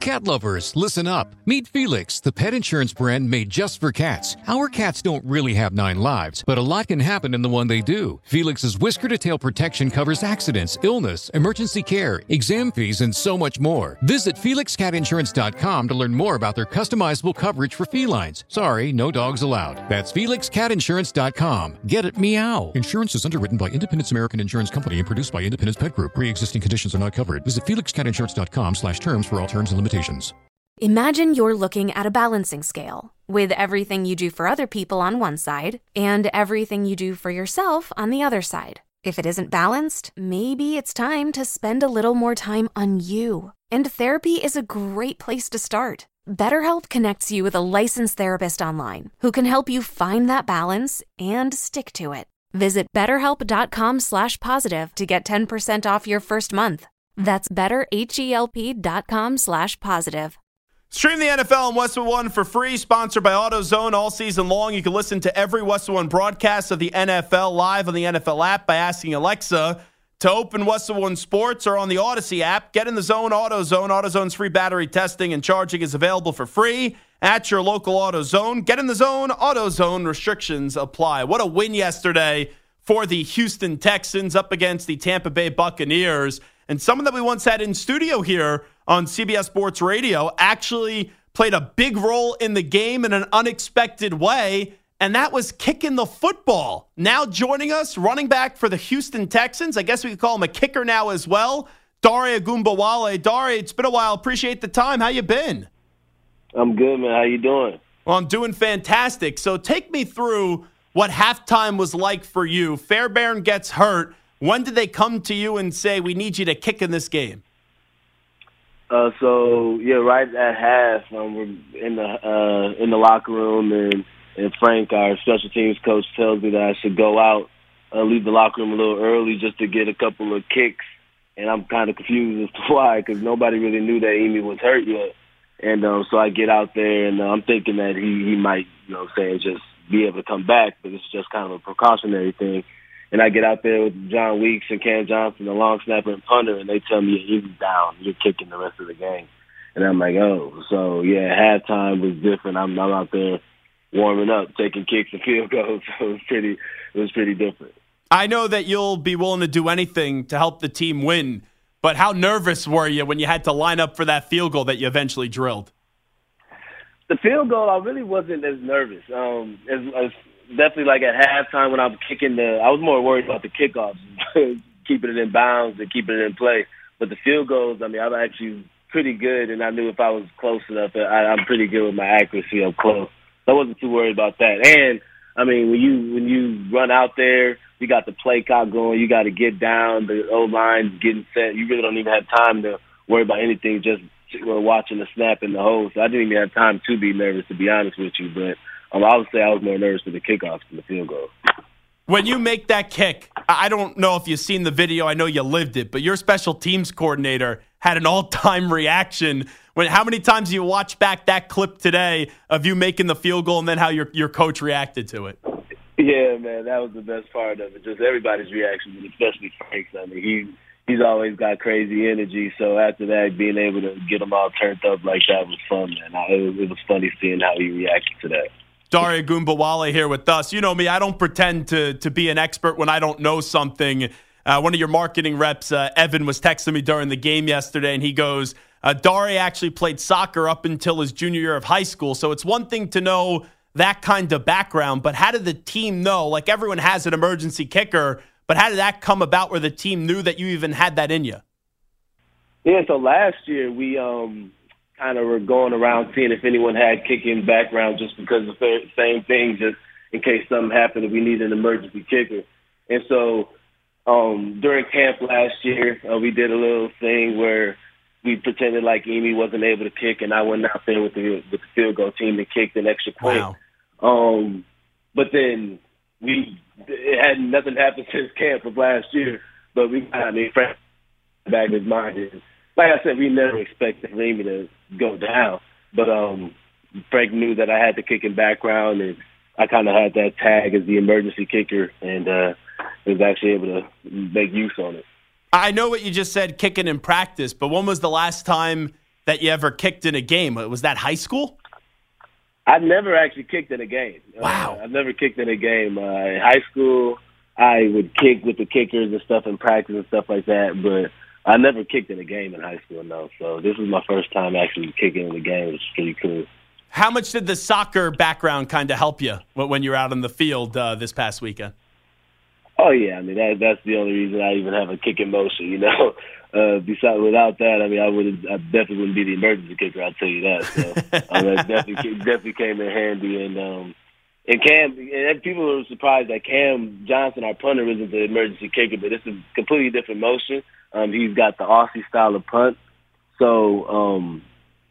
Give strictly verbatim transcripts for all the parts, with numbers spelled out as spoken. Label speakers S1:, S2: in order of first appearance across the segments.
S1: Cat lovers, listen up. Meet Felix, the pet insurance brand made just for cats. Our cats don't really have nine lives, but a lot can happen in the one they do. Felix's whisker-to-tail protection covers accidents, illness, emergency care, exam fees, and so much more. Visit felix cat insurance dot com to learn more about their customizable coverage for felines. Sorry, no dogs allowed. That's felix cat insurance dot com. Get it, meow. Insurance is underwritten by Independence American Insurance Company and produced by Independence Pet Group. Pre-existing conditions are not covered. Visit felix cat insurance dot com slash terms for all terms and limitations.
S2: Imagine you're looking at a balancing scale with everything you do for other people on one side and everything you do for yourself on the other side. If it isn't balanced, maybe it's time to spend a little more time on you. And therapy is a great place to start. BetterHelp connects you with a licensed therapist online who can help you find that balance and stick to it. Visit betterhelp.com slash positive to get ten percent off your first month. That's betterhelp.com slash positive.
S3: Stream the N F L on Westwood One for free, sponsored by AutoZone all season long. You can listen to every Westwood One broadcast of the N F L live on the N F L app by asking Alexa to open Westwood One Sports, or on the Odyssey app. Get in the zone, AutoZone. AutoZone's free battery testing and charging is available for free at your local AutoZone. Get in the zone, AutoZone. Restrictions apply. What a win yesterday for the Houston Texans up against the Tampa Bay Buccaneers. And someone that we once had in studio here on C B S Sports Radio actually played a big role in the game in an unexpected way, and that was kicking the football. Now joining us, running back for the Houston Texans, I guess we could call him a kicker now as well, Dare Ogunbowale. Dare, it's been a while. Appreciate the time. How you been?
S4: I'm good, man. How you doing?
S3: Well, I'm doing fantastic. So take me through what halftime was like for you. Fairbairn gets hurt. When did they come to you and say, we need you to kick in this game?
S4: Uh, so, yeah, right at half, um, we're in the uh, in the locker room, and, and Frank, our special teams coach, tells me that I should go out, uh, leave the locker room a little early just to get a couple of kicks. And I'm kind of confused as to why, because nobody really knew that Amy was hurt yet. And um, so I get out there, and uh, I'm thinking that he, he might, you know, say just be able to come back, but it's just kind of a precautionary thing. And I get out there with John Weeks and Cam Johnson, the long snapper and punter, and they tell me, you're down, you're kicking the rest of the game. And I'm like, oh. So, yeah, halftime was different. I'm, I'm out there warming up, taking kicks and field goals. So it was pretty, it was pretty different.
S3: I know that you'll be willing to do anything to help the team win, but how nervous were you when you had to line up for that field goal that you eventually drilled?
S4: The field goal, I really wasn't as nervous. Um, as, as Definitely, like at halftime when I was kicking the, I was more worried about the kickoffs, keeping it in bounds and keeping it in play. But the field goals, I mean, I'm actually pretty good, and I knew if I was close enough, I, I'm pretty good with my accuracy up close. So I wasn't too worried about that. And I mean, when you when you run out there, you got the play clock going, you got to get down, the O line's getting set. You really don't even have time to worry about anything, just watching the snap and the hold. So I didn't even have time to be nervous, to be honest with you, but. Um, I would say I was more nervous for the kickoffs than the field goal.
S3: When you make that kick, I don't know if you've seen the video. I know you lived it, but your special teams coordinator had an all-time reaction. When how many times do you watch back that clip today of you making the field goal and then how your your coach reacted to it?
S4: Yeah, man, that was the best part of it. Just everybody's reaction, especially Frank's. I mean, he he's always got crazy energy. So after that, being able to get him all turned up like that was fun, man. I, it, was, it was funny seeing how he reacted to that.
S3: Dare Ogunbowale here with us. You know me, I don't pretend to to be an expert when I don't know something. Uh, one of your marketing reps, uh, Evan, was texting me during the game yesterday, and he goes, uh, Dare actually played soccer up until his junior year of high school, so it's one thing to know that kind of background, but how did the team know? Like, everyone has an emergency kicker, but how did that come about where the team knew that you even had that in you?
S4: Yeah, so last year we um. kind of were going around seeing if anyone had kicking background just because of the same thing, just in case something happened and we need an emergency kicker. And so um, during camp last year, uh, we did a little thing where we pretended like Amy wasn't able to kick, and I went out there with the, with the field goal team and kicked an extra point.
S3: Wow.
S4: Um, but then we it had nothing happened since camp of last year, but we got I mean, Frank back in his mind is, like I said, we never expected Amy to go down. But um, Frank knew that I had the kicking background, and I kind of had that tag as the emergency kicker, and uh, was actually able to make use on it.
S3: I know what you just said, kicking in practice, but when was the last time that you ever kicked in a game. Was that high school?
S4: I've never actually kicked in a game.
S3: Wow.
S4: Uh, I've never kicked in a game. Uh, in high school, I would kick with the kickers and stuff in practice and stuff like that, but I never kicked in a game in high school, no. So this was my first time actually kicking in a game, which is pretty cool.
S3: How much did the soccer background kind of help you when you were out on the field uh, this past weekend?
S4: Oh, yeah. I mean, that, that's the only reason I even have a kick in motion, you know. Uh, besides, without that, I mean, I would I definitely wouldn't be the emergency kicker, I'll tell you that. So um, that definitely, definitely came in handy. And um, and Cam, and people were surprised that Cam Johnson, our punter, isn't the emergency kicker, but it's a completely different motion. Um, he's got the Aussie style of punt. So um,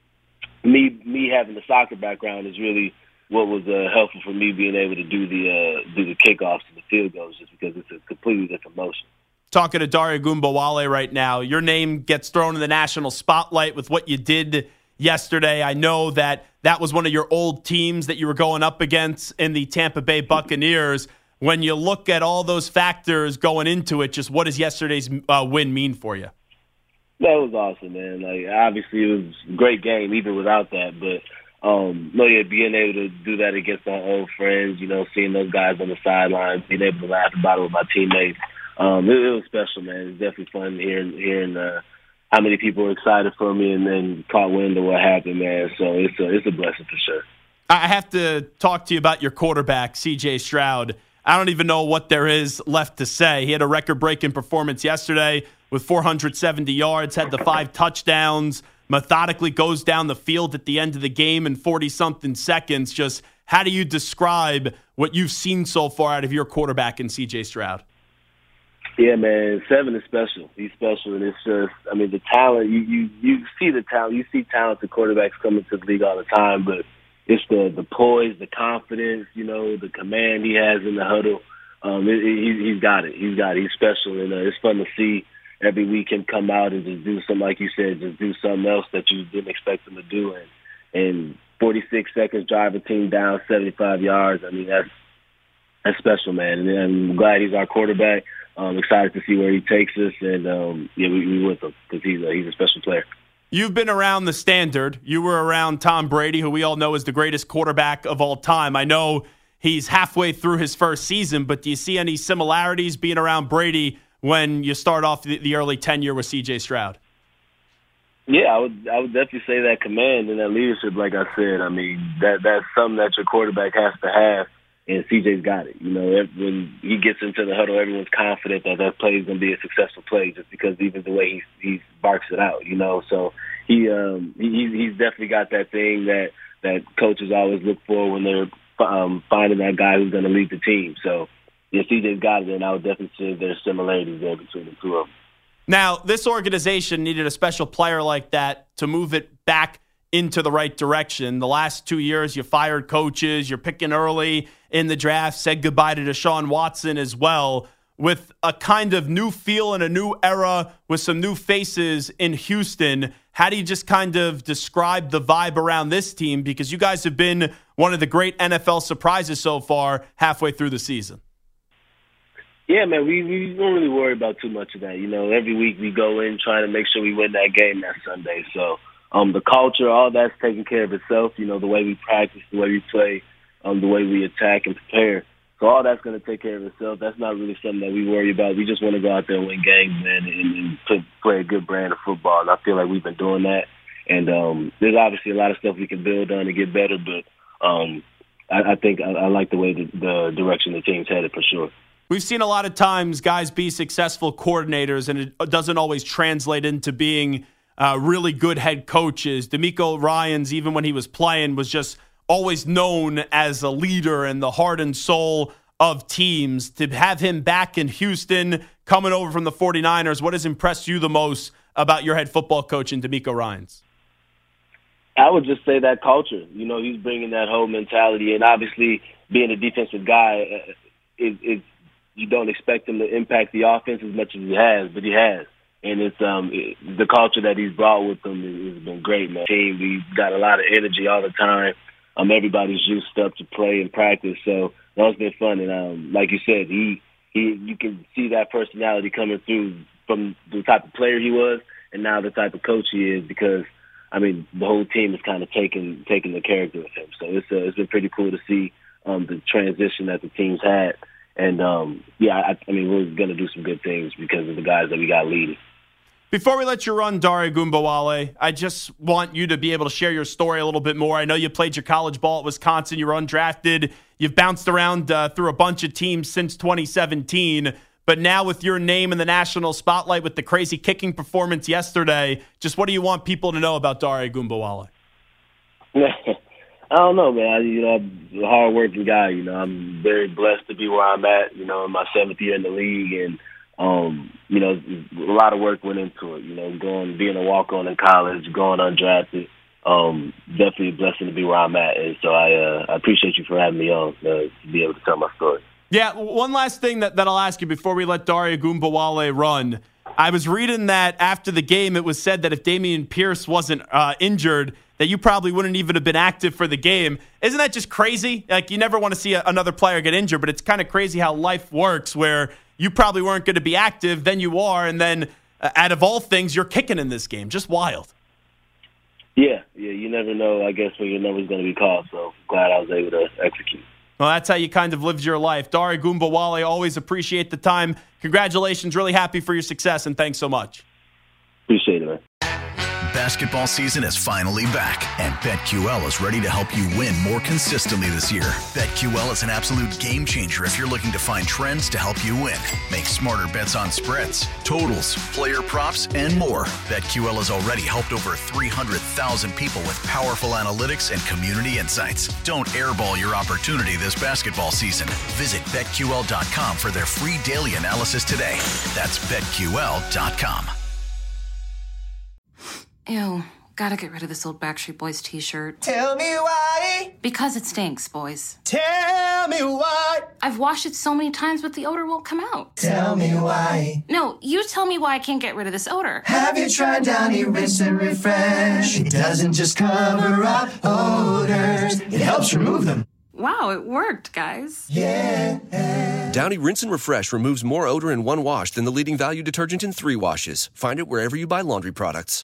S4: me me having the soccer background is really what was uh, helpful for me being able to do the uh, do the kickoffs and the field goals, just because it's a completely different motion.
S3: Talking to Dare Ogunbowale right now, your name gets thrown in the national spotlight with what you did yesterday. I know that that was one of your old teams that you were going up against in the Tampa Bay Buccaneers. When you look at all those factors going into it, just what does yesterday's uh, win mean for you?
S4: That was awesome, man. Like, obviously, it was a great game even without that. But um, no, yeah, being able to do that against our old friends, you know, seeing those guys on the sidelines, being able to laugh about it with my teammates. Um, it, it was special, man. It was definitely fun hearing hearing uh, how many people were excited for me and then caught wind of what happened, man. So it's a it's a blessing for sure.
S3: I have to talk to you about your quarterback, C J Stroud. I don't even know what there is left to say. He had a record-breaking performance yesterday with four hundred seventy yards, had the five touchdowns, methodically goes down the field at the end of the game in forty-something seconds. Just how do you describe what you've seen so far out of your quarterback in C J Stroud?
S4: Yeah, man, Seven is special. He's special, and it's just, I mean, the talent, you you, you see the talent. You see talented quarterbacks coming to the league all the time, but it's the, the poise, the confidence, you know, the command he has in the huddle. Um, it, it, he, he's got it. He's got it. He's special, and uh, it's fun to see every week him come out and just do something, like you said, just do something else that you didn't expect him to do. And, and forty-six seconds, drive a team down seventy-five yards. I mean, that's that's special, man. And, and I'm glad he's our quarterback. I'm excited to see where he takes us, and um, yeah, we, we with him because he's a, he's a special player.
S3: You've been around the standard. You were around Tom Brady, who we all know is the greatest quarterback of all time. I know he's halfway through his first season, but do you see any similarities being around Brady when you start off the, the early tenure with C J Stroud?
S4: Yeah, I would I would definitely say that command and that leadership, like I said. I mean, that that's something that your quarterback has to have. And C J's got it. You know, when he gets into the huddle, everyone's confident that that play is going to be a successful play just because even the way he he barks it out, you know. So he um he he's definitely got that thing that that coaches always look for when they're um, finding that guy who's going to lead the team. So yeah, C J's got it, and I would definitely say there's similarities there between the two of them.
S3: Now, this organization needed a special player like that to move it back into the right direction. The last two years, you fired coaches, you're picking early in the draft, said goodbye to Deshaun Watson as well. With a kind of new feel and a new era with some new faces in Houston, how do you just kind of describe the vibe around this team? Because you guys have been one of the great N F L surprises so far halfway through the season.
S4: Yeah, man, we, we don't really worry about too much of that. You know, every week we go in trying to make sure we win that game that Sunday. So um, the culture, all that's taking care of itself. You know, the way we practice, the way we play, um, the way we attack and prepare. So all that's going to take care of itself. That's not really something that we worry about. We just want to go out there and win games, man, and, and to play a good brand of football. And I feel like we've been doing that. And um, there's obviously a lot of stuff we can build on to get better, but um, I, I think I, I like the way the, the direction the team's headed for sure.
S3: We've seen a lot of times guys be successful coordinators, and it doesn't always translate into being uh, really good head coaches. DeMeco Ryans, even when he was playing, was just always known as a leader and the heart and soul of teams. To have him back in Houston, coming over from the forty-niners, what has impressed you the most about your head football coach in DeMeco Ryans?
S4: I would just say that culture. You know, he's bringing that whole mentality, and obviously being a defensive guy, it, it you don't expect him to impact the offense as much as he has, but he has. And it's um it, the culture that he's brought with him has been great, man. Team, we got a lot of energy all the time. Um, everybody's juiced up to play and practice, so that's been fun. And um, like you said, he he you can see that personality coming through from the type of player he was, and now the type of coach he is. Because I mean, the whole team is kind of taking taking the character of him. So it's uh, it's been pretty cool to see um, the transition that the team's had. And, um, yeah, I, I mean, we're going to do some good things because of the guys that we got leading.
S3: Before we let you run, Dare Ogunbowale, I just want you to be able to share your story a little bit more. I know you played your college ball at Wisconsin. You were undrafted. You've bounced around uh, through a bunch of teams since twenty seventeen. But now with your name in the national spotlight with the crazy kicking performance yesterday, just what do you want people to know about Dare Ogunbowale?
S4: I don't know, man. I, you know, I'm a hard-working guy. You know, I'm very blessed to be where I'm at, you know, in my seventh year in the league. And, um, you know, a lot of work went into it, you know, going, being a walk-on in college, going undrafted. Um, definitely a blessing to be where I'm at. And so I, uh, I appreciate you for having me on uh, to be able to tell my story.
S3: Yeah, one last thing that, that I'll ask you before we let Dare Ogunbowale run. I was reading that after the game, it was said that if Dameon Pierce wasn't uh, injured, that you probably wouldn't even have been active for the game. Isn't that just crazy? Like, you never want to see a, another player get injured, but it's kind of crazy how life works where you probably weren't going to be active, then you are, and then uh, out of all things, you're kicking in this game. Just wild.
S4: Yeah, yeah, you never know, I guess, when your number's going to be called, so glad I was able to execute.
S3: Well, that's how you kind of lived your life. Dare Ogunbowale, always appreciate the time. Congratulations. Really happy for your success, and thanks so much.
S4: Appreciate it, man.
S5: Basketball season is finally back, and BetQL is ready to help you win more consistently this year. BetQL is an absolute game changer if you're looking to find trends to help you win. Make smarter bets on spreads, totals, player props, and more. BetQL has already helped over three hundred thousand people with powerful analytics and community insights. Don't airball your opportunity this basketball season. Visit Bet Q L dot com for their free daily analysis today. That's Bet Q L dot com.
S6: Ew, gotta get rid of this old Backstreet Boys t-shirt.
S7: Tell me why.
S6: Because it stinks, boys.
S7: Tell me why.
S6: I've washed it so many times, but the odor won't come out.
S7: Tell me why.
S6: No, you tell me why I can't get rid of this odor.
S7: Have you tried Downy Rinse and Refresh? It doesn't just cover up odors, it helps remove them.
S6: Wow, it worked, guys.
S7: Yeah.
S8: Downy Rinse and Refresh removes more odor in one wash than the leading value detergent in three washes. Find it wherever you buy laundry products.